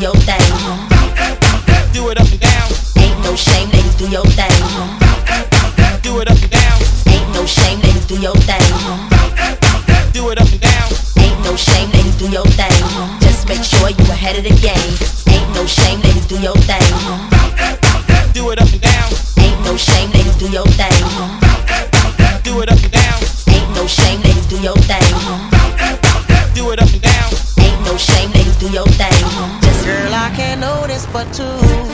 your thing. Do it up and down. Ain't no shame, ladies, do your thing. Do it up and down. Ain't no shame, ladies, do your thing. Do it up and down. Ain't no shame, ladies, do your thing. Just make sure you ahead of the game. Ain't no shame, ladies, do your thing. Do it up and down. Ain't no shame, ladies, do your thing. Do it up and down. Ain't no shame, ladies, do your thing. Do it up and down. Ain't no shame, ladies, do your thing. Just girl, I can't notice but two.